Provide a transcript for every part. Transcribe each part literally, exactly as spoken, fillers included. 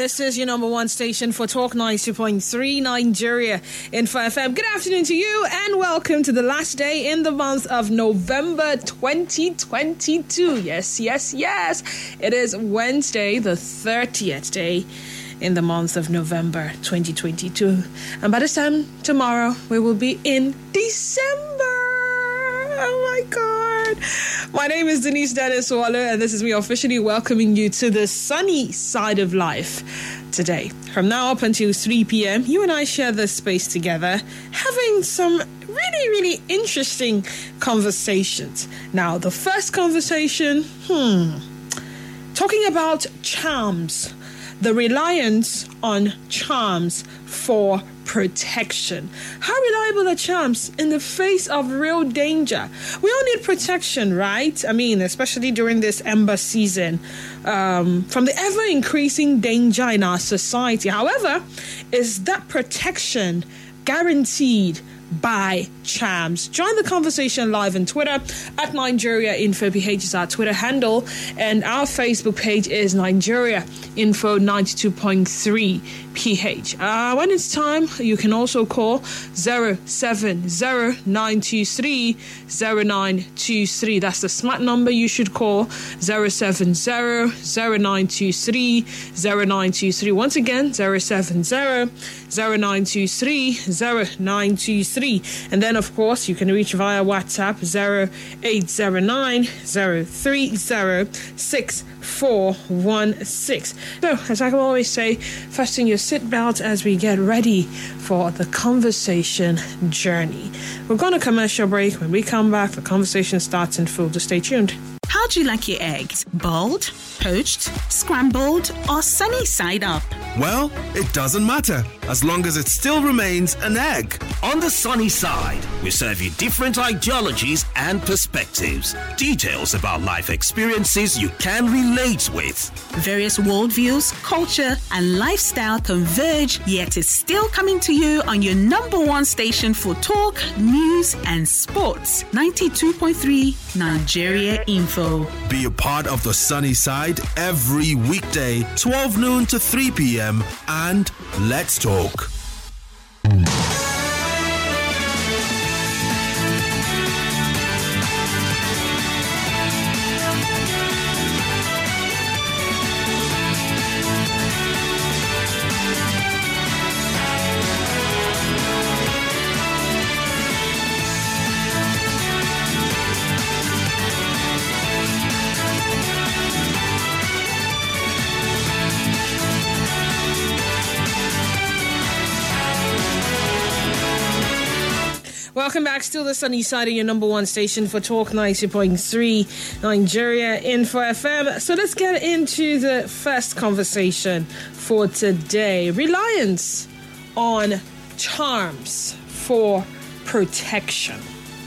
This is your number one station for Talk ninety point three Nigeria Info F M. Good afternoon to you and welcome to the last day in the month of November twenty twenty-two. Yes, yes, yes. It is Wednesday, the thirtieth day in the month of November twenty twenty-two. And by this time tomorrow, we will be in December. Oh my God. My name is Denise Dennis Waller, and this is me officially welcoming you to the sunny side of life today. From now up until three p.m., you and I share this space together, having some really, really interesting conversations. Now, the first conversation, hmm, talking about charms, the reliance on charms for protection. How reliable are charms in the face of real danger? We all need protection, right? I mean, especially during this Ember season, um, from the ever-increasing danger in our society. However, is that protection guaranteed by charms? Join the conversation live on Twitter at Nigeria Info P H is our Twitter handle, and our Facebook page is Nigeria Info ninety-two point three P H. Uh, when it's time, you can also call zero seven zero nine two three zero nine two three. That's the smart number you should call, zero seven zero zero nine two three zero nine two three. Once again, zero seven zero zero nine two three zero nine two three. And then, of course, you can reach via WhatsApp zero eight zero nine zero three zero six four one six. So, as I always say, fasten your seatbelt as we get ready for the conversation journey. We're going to commercial break. When we come back, the conversation starts in full. Just stay tuned. How do you like your eggs? Boiled, poached, scrambled, or sunny side up? Well, it doesn't matter, as long as it still remains an egg. On the sunny side, we serve you different ideologies and perspectives. Details about life experiences you can relate with. Various worldviews, culture, and lifestyle converge, yet it's still coming to you on your number one station for talk, news, and sports. ninety-two point three Nigeria Info. Be a part of the sunny side every weekday, twelve noon to three p.m. and let's talk. Welcome back. Still the sunny side of your number one station for Talk ninety point three Nigeria Info F M. So let's get into the first conversation for today. Reliance on charms for protection.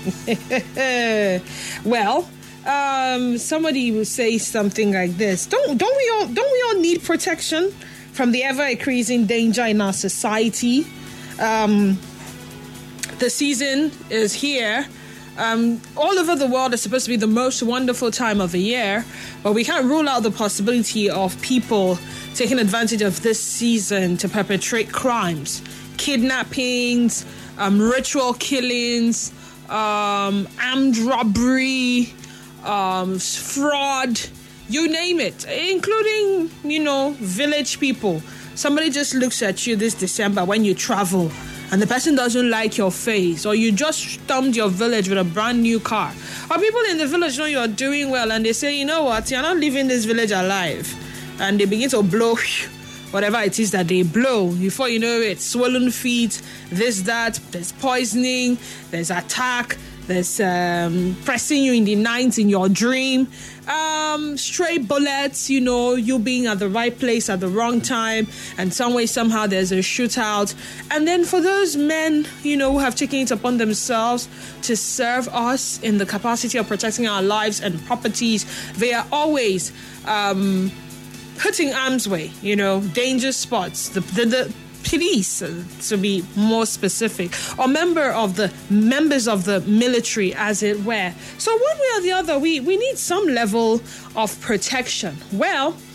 Well, um, somebody will say something like this. Don't don't we all don't we all need protection from the ever-increasing danger in our society? Um The season is here. Um, all over the world, it's supposed to be the most wonderful time of the year, but we can't rule out the possibility of people taking advantage of this season to perpetrate crimes, kidnappings, um, ritual killings, um, armed robbery, um, fraud, you name it, including, you know, village people. Somebody just looks at you this December when you travel, and the person doesn't like your face, or you just stormed your village with a brand new car, or people in the village know you're doing well and they say, you know what, you're not leaving this village alive, and they begin to blow whatever it is that they blow. Before you know it, swollen feet, this, that, there's poisoning, there's attack, there's um, pressing you in the night in your dream, um, stray bullets, you know, you being at the right place at the wrong time, and some way, somehow there's a shootout. And then for those men, you know, who have taken it upon themselves to serve us in the capacity of protecting our lives and properties, they are always um, putting arms way, you know, danger spots, the, the, the police, uh, to be more specific, or member of the members of the military, as it were. So one way or the other, we, we need some level of protection. Well,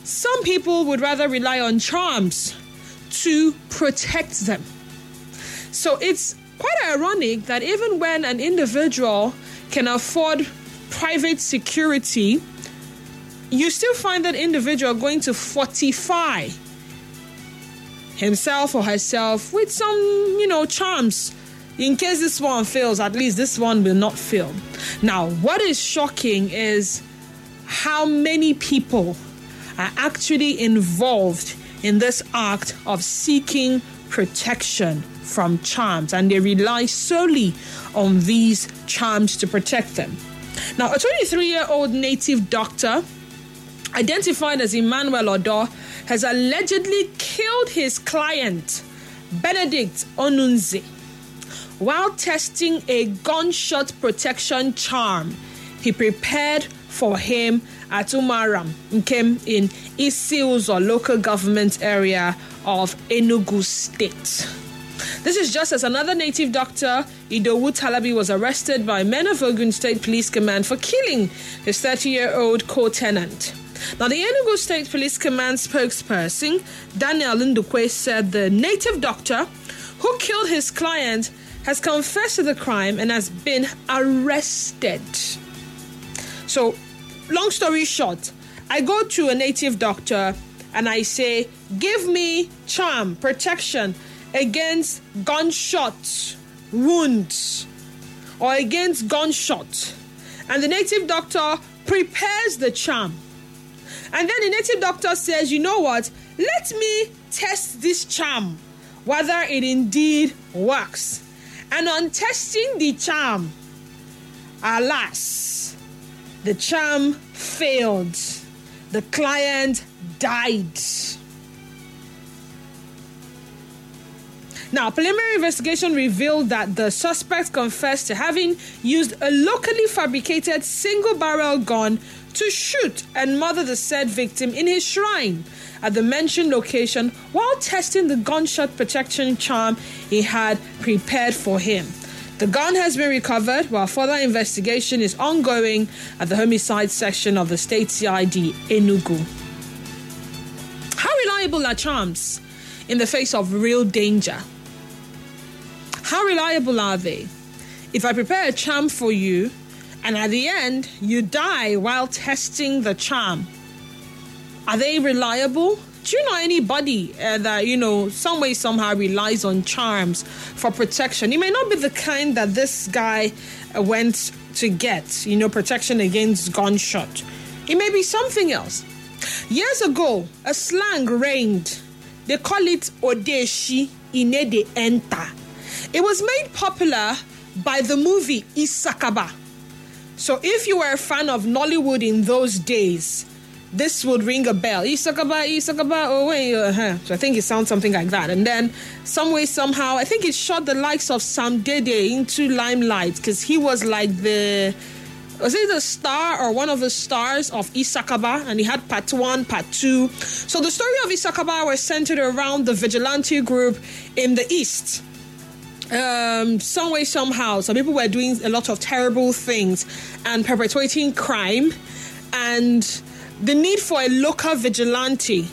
some people would rather rely on charms to protect them. So it's quite ironic that even when an individual can afford private security, you still find that individual going to fortify himself or herself with some, you know, charms. In case this one fails, at least this one will not fail. Now, what is shocking is how many people are actually involved in this act of seeking protection from charms, and they rely solely on these charms to protect them. Now, a twenty-three-year-old native doctor identified as Emmanuel Odo has allegedly killed his client, Benedict Onunze, while testing a gunshot protection charm he prepared for him at Umaram, Nkem, in Isiuzo local government area of Enugu State. This is just as another native doctor, Idowu Talabi, was arrested by men of Ogun State Police Command for killing his thirty-year-old co-tenant. Now, the Enugu State Police Command spokesperson, Daniel Ndukwe, said the native doctor who killed his client has confessed to the crime and has been arrested. So, long story short, I go to a native doctor and I say, give me charm, protection against gunshot wounds or against gunshot. And the native doctor prepares the charm. And then the native doctor says, you know what, let me test this charm, whether it indeed works. And on testing the charm, alas, the charm failed. The client died. Now, preliminary investigation revealed that the suspect confessed to having used a locally fabricated single-barrel gun to shoot and murder the said victim in his shrine at the mentioned location while testing the gunshot protection charm he had prepared for him. The gun has been recovered while further investigation is ongoing at the homicide section of the state C I D Enugu. How reliable are charms in the face of real danger? How reliable are they? If I prepare a charm for you and at the end you die while testing the charm, are they reliable? Do you know anybody uh, that, you know, some way, somehow relies on charms for protection? It may not be the kind that this guy uh, went to get, you know, protection against gunshot. It may be something else. Years ago, a slang reigned. They call it Odeshi Ine de Enta. It was made popular by the movie Isakaba. So if you were a fan of Nollywood in those days, this would ring a bell. Isakaba, Isakaba, oh wait, uh-huh. So I think it sounds something like that. And then some way, somehow, I think it shot the likes of Sam Dede into limelight because he was like the, was it the star or one of the stars of Isakaba? And he had part one, part two. So the story of Isakaba was centered around the vigilante group in the East. Um, some way, somehow, some people were doing a lot of terrible things and perpetuating crime, and the need for a local vigilante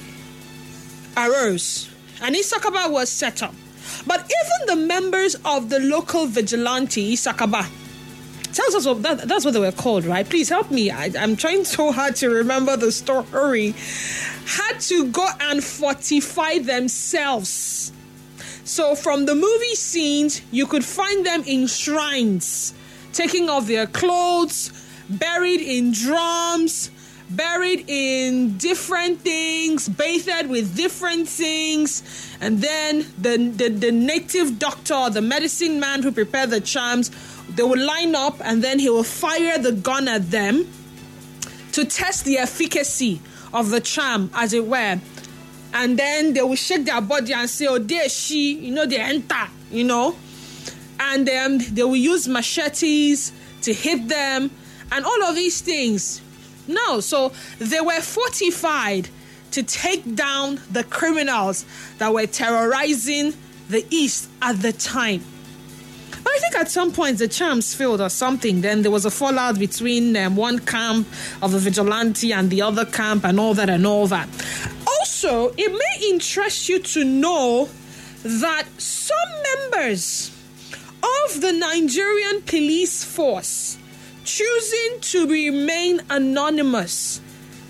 arose, and Isakaba was set up. But even the members of the local vigilante, Isakaba, tells us what that, that's what they were called, right? Please help me. I, I'm trying so hard to remember the story. Had to go and fortify themselves. So from the movie scenes, you could find them in shrines, taking off their clothes, buried in drums, buried in different things, bathed with different things. And then the, the, the native doctor, the medicine man who prepared the charms, they would line up and then he will fire the gun at them to test the efficacy of the charm, as it were. And then they will shake their body and say, oh, there she, you know, they enter, you know. And then they will use machetes to hit them and all of these things. No, so they were fortified to take down the criminals that were terrorizing the East at the time. But I I think at some point the charms failed or something. Then there was a fallout between um, one camp of the vigilante and the other camp and all that and all that. Also, it may interest you to know that some members of the Nigerian police force choosing to remain anonymous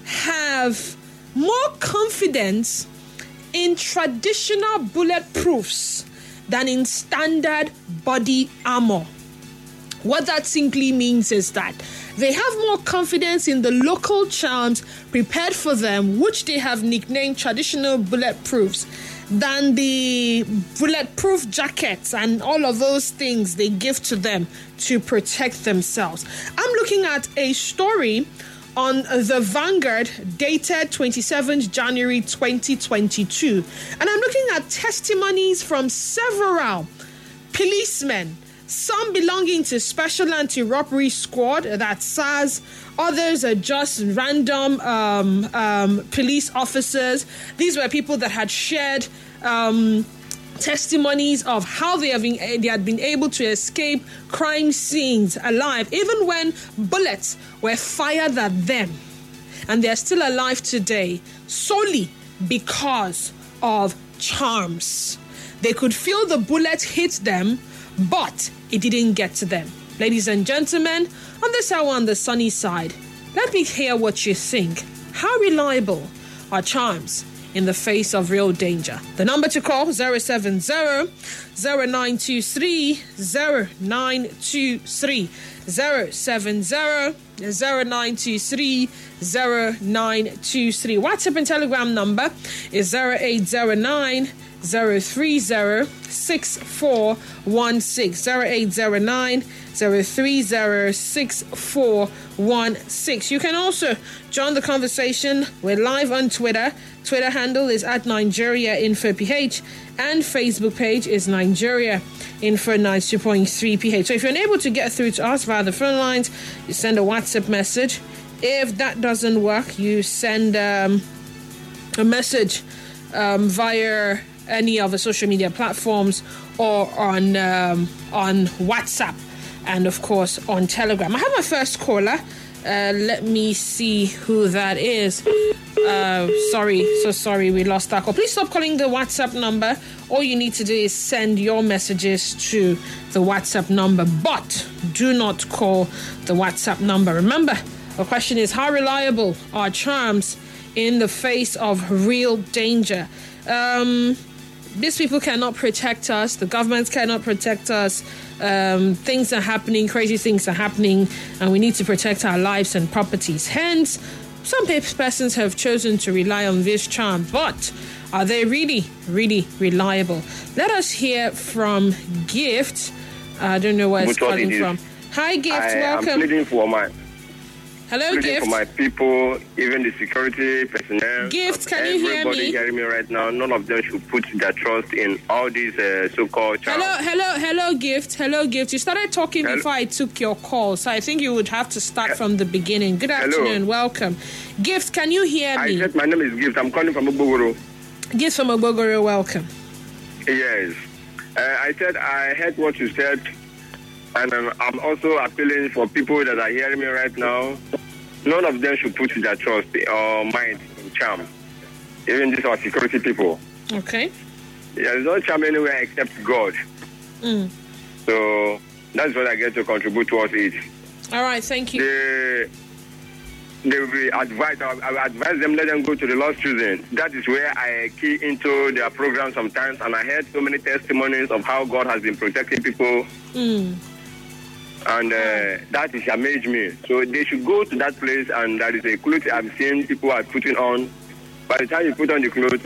have more confidence in traditional bulletproofs than in standard body armor. What that simply means is that they have more confidence in the local charms prepared for them, which they have nicknamed traditional bulletproofs, than the bulletproof jackets and all of those things they give to them to protect themselves. I'm looking at a story on the Vanguard dated twenty-seventh January twenty twenty-two, and I'm looking at testimonies from several policemen, some belonging to Special Anti-Robbery Squad, that's S A S. Others are just random um, um, police officers. These were people that had shared um, testimonies of how they have been, they had been able to escape crime scenes alive, even when bullets were fired at them. And they're still alive today solely because of charms. They could feel the bullet hit them, but it didn't get to them. Ladies and gentlemen, on this hour on the sunny side, let me hear what you think. How reliable are charms in the face of real danger? The number to call, zero seven zero, zero nine two three, zero nine two three, zero seven zero, zero nine two three, zero nine two three. WhatsApp and Telegram number is zero eight zero nine, zero three zero, six four one six, zero eight zero nine, zero three zero, six four one six. You can also join the conversation. We're live on Twitter. Twitter handle is at Nigeria Info P H, and Facebook page is Nigeria Info ninety-two point three P H. So if you're unable to get through to us via the phone lines, you send a WhatsApp message. If that doesn't work, you send um, a message um, via any of the social media platforms or on um, on WhatsApp, and of course on Telegram. I have my first caller. Uh, let me see who that is. Uh, sorry, so sorry, we lost that call. Please stop calling the WhatsApp number. All you need to do is send your messages to the WhatsApp number, but do not call the WhatsApp number. Remember, the question is, how reliable are charms in the face of real danger? Um... These people cannot protect us. The government cannot protect us. Um, things are happening, crazy things are happening, and we need to protect our lives and properties. Hence, some persons have chosen to rely on this charm, but are they really, really reliable? Let us hear from Gift. I don't know where it's calling from. Hi, Gift. I, welcome. I'm pleading for my... Hello, Pleading Gift. for my people, even the security personnel. Gift, can you hear everybody me? hearing me right now, none of them should put their trust in all these uh, so-called charms. Hello, hello, hello, Gift. Hello, Gift. You started talking hello. before I took your call, so I think you would have to start from the beginning. Good afternoon. Hello. Welcome. Gift, can you hear me? I said my name is Gift. I'm calling from Ogbogoro. Gift from Ogbogoro, welcome. Yes. Uh, I said I heard what you said, and um, I'm also appealing for people that are hearing me right now. None of them should put their trust or mind in charm. Even these are security people. Okay. There is no charm anywhere except God. Mm. So that's what I get to contribute towards it. All right, thank you. They, they will be advised. I will advise them, let them go to the Lord's choosing. That is where I key into their program sometimes, and I heard so many testimonies of how God has been protecting people. Mm. And uh, that is amazed me. So they should go to that place, and that is a clothes I've seen people are putting on. By the time you put on the clothes,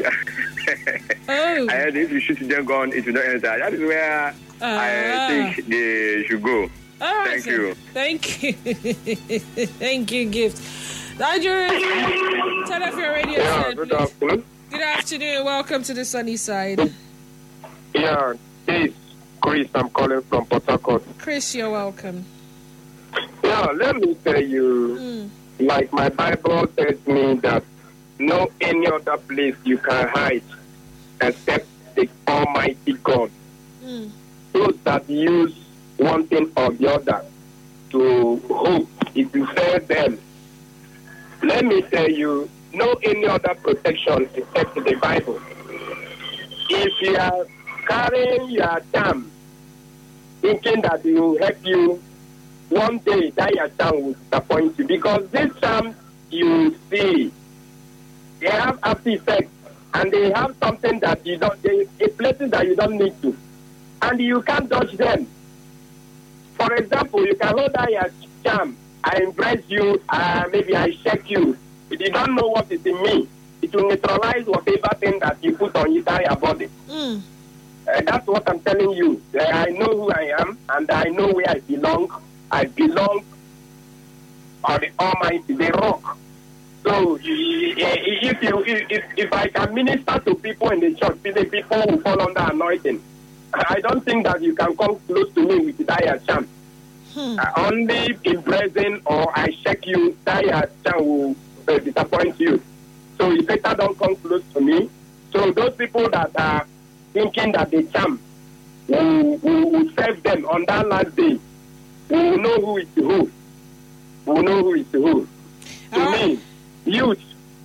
oh. I heard if you shoot them gun, it will not enter. That is where uh, I think they should go. All right, Thank you. Thank you. Thank you, Gift. Nigeria, turn off your radio Yeah, set, good please. afternoon. Good afternoon. Welcome to the sunny side. Yeah, this is Chris. I'm calling from Port Harcourt. Chris, you're welcome. Yeah, let me tell you, Mm. like my Bible tells me that no any other place you can hide except the Almighty God. Mm. Those that use one thing or the other to hope if you fail them. Let me tell you, no any other protection except the Bible. If you are carrying your charm, thinking that it will help you, one day that your charm will disappoint you. Because this charm you see, they have after effects, and they have something that you don't, they, a places that you don't need to, and you can't dodge them. For example, you can hold out your charm, I impress you, uh, maybe I check you. If you don't know what is in me, it will neutralize whatever thing that you put on your entire body. Mm. Uh, that's what I'm telling you. Uh, I know who I am, and I know where I belong. I belong on the Almighty, the Rock. So if you if, if I can minister to people in the church, the people who fall under anointing, I don't think that you can come close to me with that charm. Hmm. Uh, only in present or I check you, that charm will uh, disappoint you. So you better don't come close to me. So those people that are thinking that the charm will, will, will save them on that last day, we will know who is who. We will know who is who. To uh, me, youth,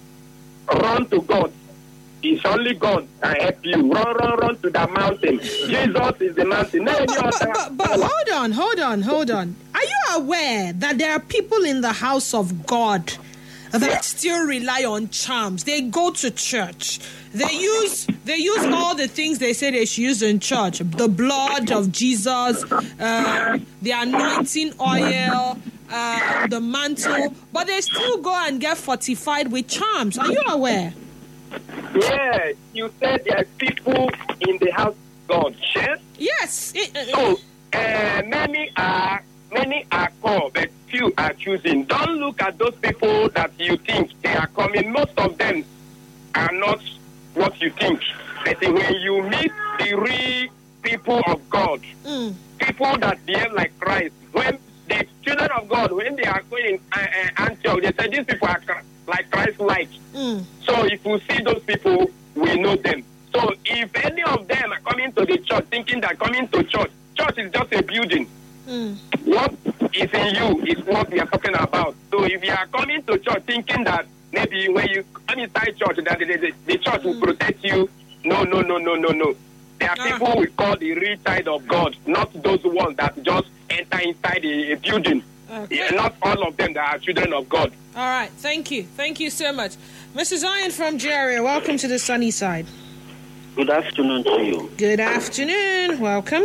run to God. It's only God can help you. Run, run, run to the mountain. Jesus is the mountain. But, but, but, but, but hold on, hold on, hold on. Are you aware that there are people in the house of God that yeah. still rely on charms? They go to church. They use they use all the things they say they should use in church. The blood of Jesus, uh, the anointing oil, uh, the mantle. But they still go and get fortified with charms. Are you aware? Yes, you said there are people in the house of God. Yes. Yes. It, uh, so uh, many are many are called, but few are choosing. Don't look at those people that you think they are coming. Most of them are not what you think. But when you meet the real people of God, mm. people that behave like Christ, when the children of God, when they are going in uh, uh, Antioch, they say these people are like Christ-like. Mm. So if we see those people, we know them. So if any of them are coming to the church thinking that coming to church, church is just a building. Mm. What is in you is what we are talking about. So if you are coming to church thinking that maybe when you come inside church, that the, the, the church mm. will protect you, no, no, no, no, no, no. There are ah. people we call the real child of God, not those ones that just enter inside a, a building. Okay. Yeah, not all of them that are children of God. All right, thank you. Thank you so much. Mister Zion from Jericho, welcome to the sunny side. Good afternoon to you. Good afternoon. Welcome.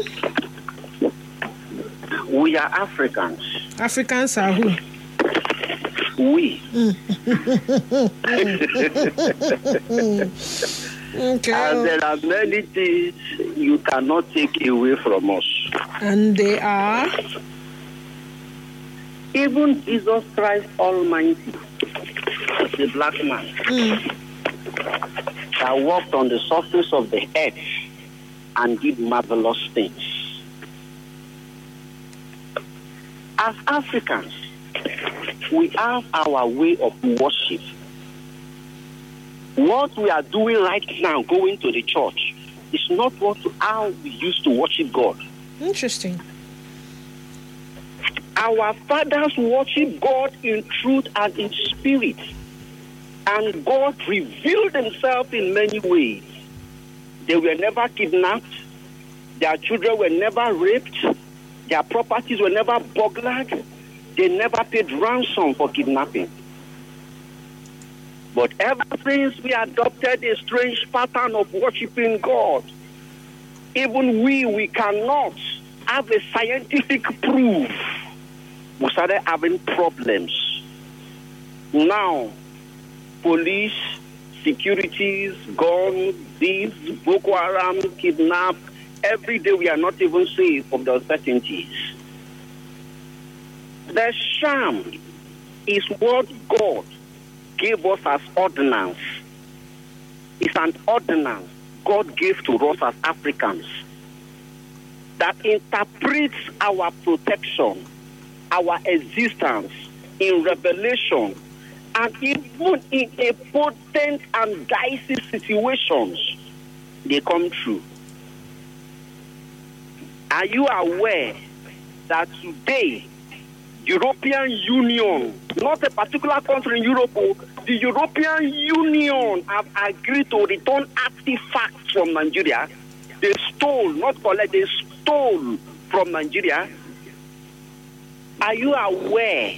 We are Africans. Africans are who? We. Okay. And there are many things you cannot take away from us. And they are? Even Jesus Christ Almighty, the black man, mm. that walked on the surface of the earth and did marvelous things. As Africans, we have our way of worship. What we are doing right now, going to the church, is not what how we used to worship God. Interesting. Our fathers worship God in truth and in spirit. And God revealed himself in many ways. They were never kidnapped. Their children were never raped. Their properties were never burglared. They never paid ransom for kidnapping. But ever since we adopted a strange pattern of worshiping God, even we, we cannot have a scientific proof. We started having problems. Now, police, securities, guns, thieves, Boko Haram, kidnap. Every day we are not even safe from the uncertainties. The sham is what God gave us as ordinance. It's an ordinance God gave to us as Africans that interprets our protection, our existence in revelation, and even in a potent and dicey situations, they come true. Are you aware that today, European Union, not a particular country in Europe, the European Union have agreed to return artifacts from Nigeria. They stole, not collect, they stole from Nigeria. Are you aware?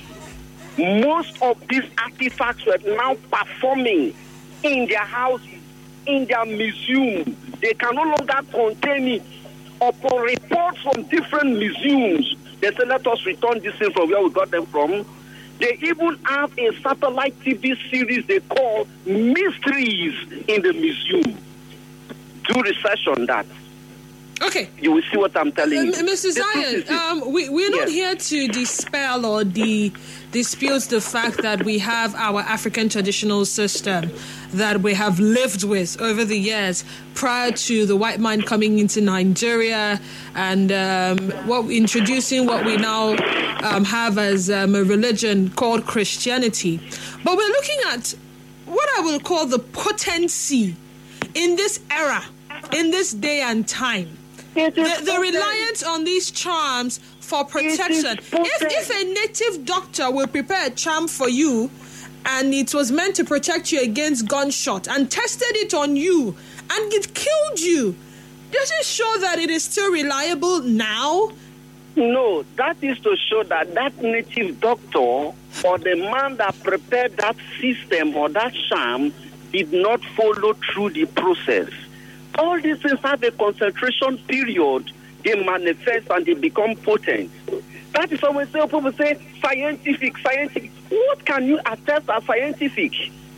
Most of these artifacts were now performing in their houses, in their museum. They can no longer contain it. Upon reports from different museums, they say, let us return this thing from where we got them from. They even have a satellite T V series they call Mysteries in the Museum. Do research on that. Okay. You will see what I'm telling you. Uh, Mister Zion, um, we, we're not yes. here to dispel or de- dispute the fact that we have our African traditional system that we have lived with over the years prior to the white man coming into Nigeria and um, what introducing what we now um, have as um, a religion called Christianity. But we're looking at what I will call the potency in this era, in this day and time. The, the reliance on these charms for protection. If, if a native doctor will prepare a charm for you and it was meant to protect you against gunshot and tested it on you and it killed you, does it show that it is still reliable now? No, that is to show that that native doctor or the man that prepared that system or that charm did not follow through the process. All these things have a concentration period. They manifest and they become potent. That is when people say scientific, scientific. What can you attest as scientific?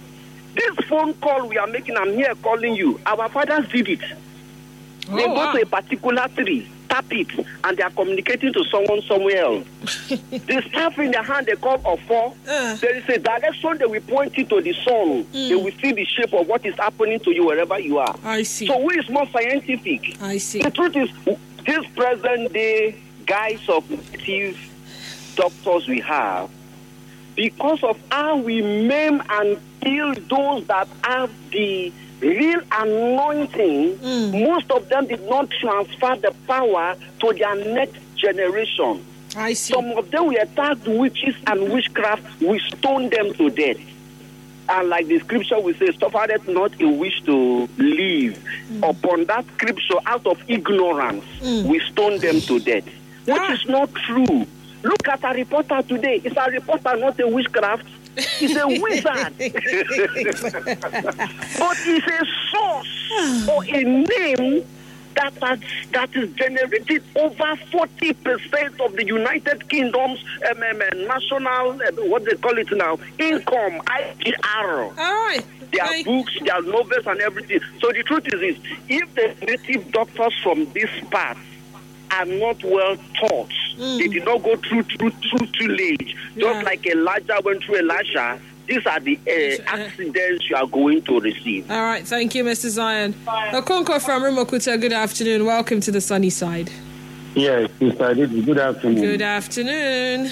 This phone call we are making, I'm here calling you. Our fathers did it. Oh, they go wow. to a particular tree, tap it, and they are communicating to someone somewhere else. The staff in their hand, they call a four. Uh. There is a direction they will point you to the sun. Mm. They will see the shape of what is happening to you wherever you are. I see. So who is more scientific? I see. The truth is, this present day guys of native doctors we have, because of how we maim and kill those that have the real anointing, mm. most of them did not transfer the power to their next generation. I see. Some of them were attacked witches and witchcraft. We stoned them to death. And like the scripture will say, suffereth not a wish to live. Mm. Upon that scripture, out of ignorance, mm. we stoned them to death. Which ah. is not true. Look at a reporter today. Is a reporter not a witchcraft? He's a wizard. But he's a source or a name that has, that is generated over forty percent of the United Kingdom's um, um, national, um, what they call it now, income, I G R. All right. Their I... books, their novels and everything. So the truth is this, if the native doctors from this part are not well taught, mm. they did not go through through through tillage, yeah. just like Elijah went through Elisha. These are the uh, accidents you are going to receive. All right, thank you, Mister Zion. Okonkwo from Rumokuta, good afternoon. Welcome to the sunny side. Yes, Mister Aditi, good afternoon. Good afternoon.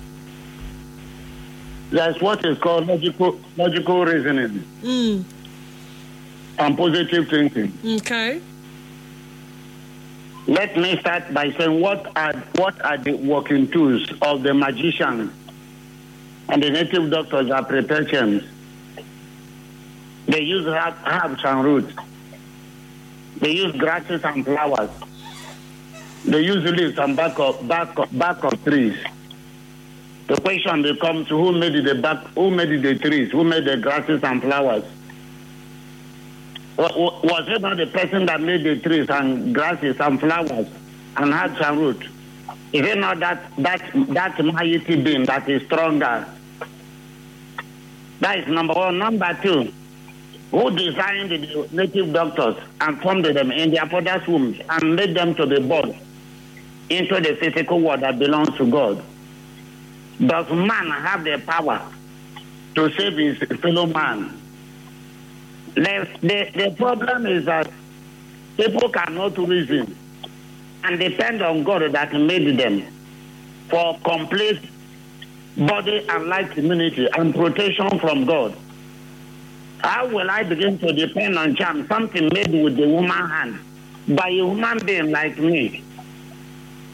That's what is called logical logical reasoning mm. and positive thinking. Okay. Let me start by saying what are what are the working tools of the magicians and the native doctors are prepared. They use herbs and roots. They use grasses and flowers. They use leaves and bark of bark of, bark of trees. The question becomes: who made the bark? Who made the trees? Who made the grasses and flowers? Was it not the person that made the trees and grasses and flowers and herbs and roots? Is it not that that that mighty being that is stronger? That is number one. Number two, who designed the native doctors and formed them in their father's wombs and made them to be born into the physical world that belongs to God? Does man have the power to save his fellow man? The, the, the problem is that people cannot reason and depend on God that made them for complete body and life immunity and protection from God. How will I begin to depend on charm, something made with the woman hand, by a human being like me?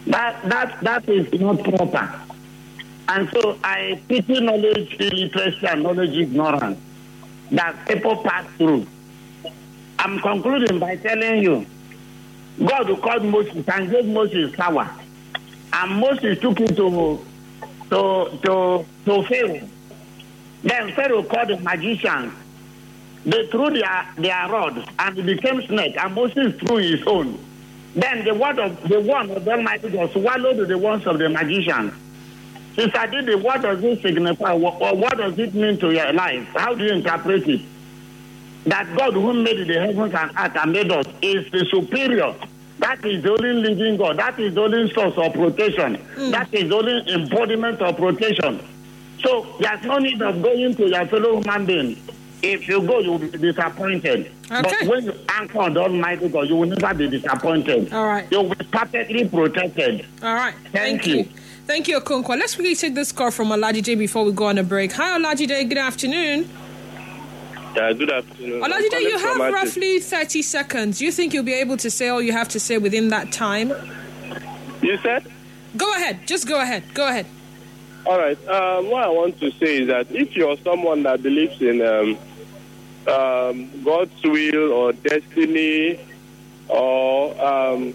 That that that is not proper. And so I pity knowledge illiteracy and knowledge ignorance that people pass through. I'm concluding by telling you, God who called Moses and gave Moses power, and Moses took it to to to to Pharaoh. Then Pharaoh called the magicians. They threw their, their rods and it became snake, and Moses threw his own. Then the word of the one of the Almighty God swallowed the ones of the magicians. Sister Didi, what does it signify, or what does it mean to your life? How do you interpret it? That God who made the heavens and earth and made us is the superior. That is the only living God. That is the only source of protection. Mm. That is the only embodiment of protection. So there's no need of going to your fellow human being. If you go, you will be disappointed. Okay. But when you anchor on the Almighty God, you will never be disappointed. All right. You will be perfectly protected. All right. Thank, Thank you. you. Thank you, Okonkwo. Let's really take this call from Olajide before we go on a break. Hi, Olajide. Good afternoon. Yeah, good afternoon. Olajide, you have roughly thirty seconds. Do you think you'll be able to say all you have to say within that time? You said? Go ahead. Just go ahead. Go ahead. All right. Um, what I want to say is that if you're someone that believes in um, um, God's will or destiny or um,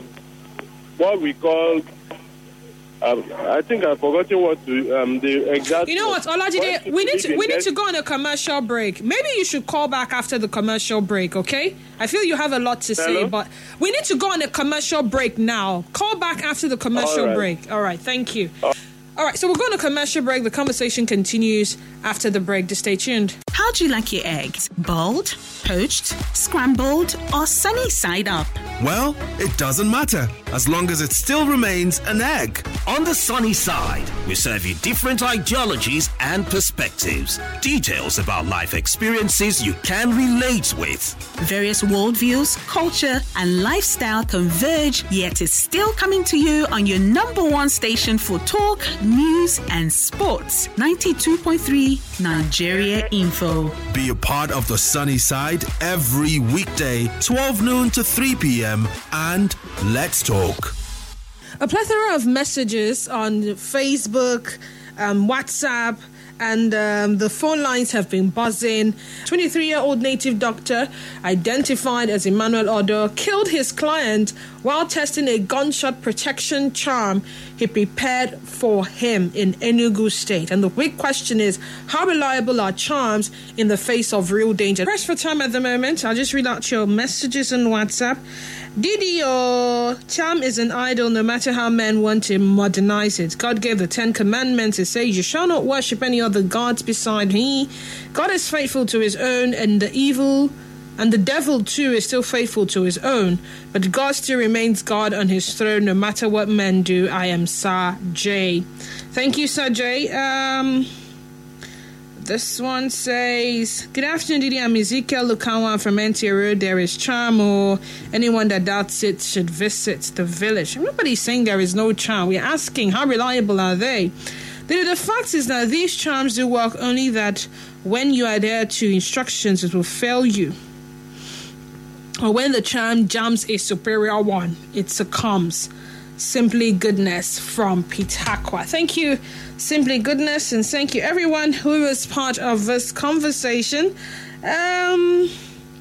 what we call, um, I think I've forgotten what to, um, the exact... You know what, Olajide, we need to we need to go on a commercial break. Maybe you should call back after the commercial break, okay? I feel you have a lot to Hello? say, but we need to go on a commercial break now. Call back after the commercial All right. break. All right, thank you. Uh- All right, so we're going to commercial break. The conversation continues after the break. Just stay tuned. How do you like your eggs? Boiled, poached, scrambled, or sunny side up? Well, it doesn't matter as long as it still remains an egg. On the sunny side, we serve you different ideologies and perspectives. Details about life experiences you can relate with. Various worldviews, culture, and lifestyle converge, yet it's still coming to you on your number one station for talk, news, and sports. ninety-two point three Nigeria Info. Be a part of the sunny side every weekday, twelve noon to three p.m. and let's talk. A plethora of messages on Facebook, um, WhatsApp, and um, the phone lines have been buzzing. twenty-three-year-old native doctor identified as Emmanuel Odo killed his client while testing a gunshot protection charm he prepared for him in Enugu State. And the big question is, how reliable are charms in the face of real danger? Press for time at the moment. I'll just read out your messages on WhatsApp. Didi, your charm is an idol no matter how men want to modernize it. God gave the Ten Commandments. It says, you shall not worship any other gods beside me. God is faithful to his own, and the evil and the devil too is still faithful to his own. But God still remains God on his throne no matter what men do. I am Sir J. Thank you, Sir J. Um... This one says, good afternoon, Didi. I'm Ezekiel Lukawa from N T A Road. There is charm, or anyone that doubts it should visit the village. Nobody's saying there is no charm. We're asking, how reliable are they? The, the fact is that these charms do work, only that when you adhere to instructions, it will fail you. Or when the charm jams a superior one, it succumbs. Simply Goodness from Pitaqua. Thank you, Simply Goodness, and thank you everyone who was part of this conversation. Um,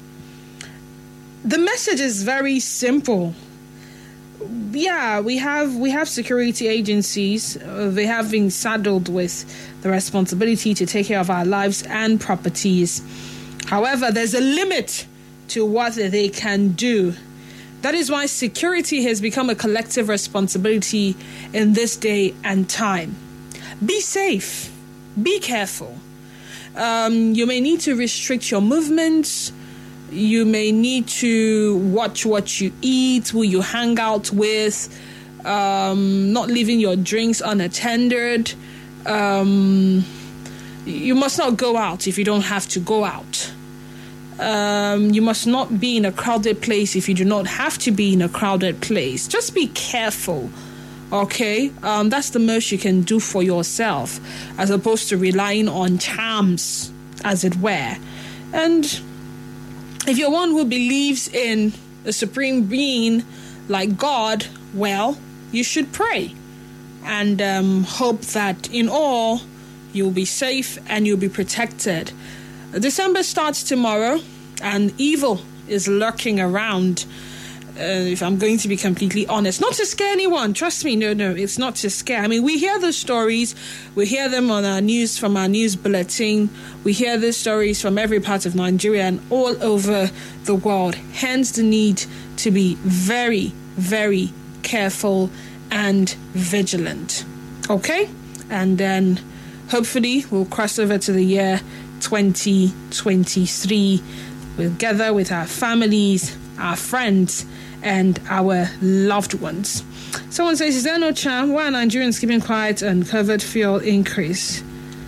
the message is very simple. Yeah, we have we have security agencies. Uh, they have been saddled with the responsibility to take care of our lives and properties. However, there's a limit to what they can do. That is why security has become a collective responsibility in this day and time. Be safe. Be careful. Um, you may need to restrict your movements. You may need to watch what you eat, who you hang out with, um, not leaving your drinks unattended. Um, you must not go out if you don't have to go out. Um, you must not be in a crowded place if you do not have to be in a crowded place. Just be careful, okay? Um, that's the most you can do for yourself, as opposed to relying on charms, as it were. And if you're one who believes in a supreme being like God, well, you should pray and um, hope that in all you'll be safe and you'll be protected. December starts tomorrow, and evil is lurking around. Uh, if I'm going to be completely honest, not to scare anyone, trust me, no, no, it's not to scare. I mean, we hear the stories, we hear them on our news, from our news bulletin, we hear the stories from every part of Nigeria and all over the world. Hence the need to be very, very careful and vigilant. Okay? And then hopefully we'll cross over to the year twenty twenty-three together with our families, our friends, and our loved ones. Someone says, is there no chance? Why are Nigerians keeping quiet and COVID fuel increase?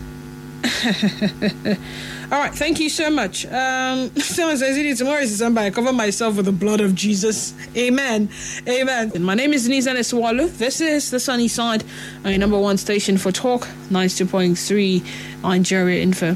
All right, thank you so much. Um, someone says, tomorrow is December. I cover myself with the blood of Jesus. Amen. Amen. And my name is Denise Aniswalu. This is The Sunny Side, our number one station for talk, ninety-two point three Nigeria Info.